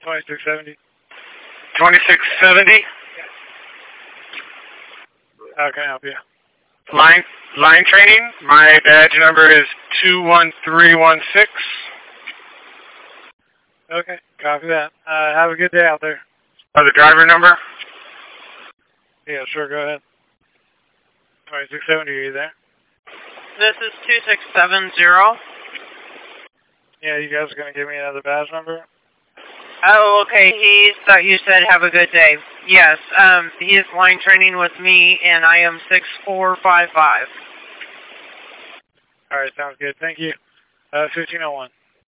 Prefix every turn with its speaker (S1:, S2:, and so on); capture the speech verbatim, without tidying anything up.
S1: twenty-six seventy.
S2: twenty-six seventy?
S1: How can I help you?
S2: Line, line training. My badge number is two one three one six.
S1: Okay, copy that. Uh, have a good day out there.
S2: Oh, the driver number?
S1: Yeah, sure, go ahead. twenty-six seventy, are you there?
S3: This is two six seven zero.
S1: Yeah, you guys are going to give me another badge number?
S3: Oh, okay. He thought you said have a good day. Yes, um, he is line training with me, and I am six four five five.
S1: All right, sounds good. Thank you. Uh, fifteen oh one.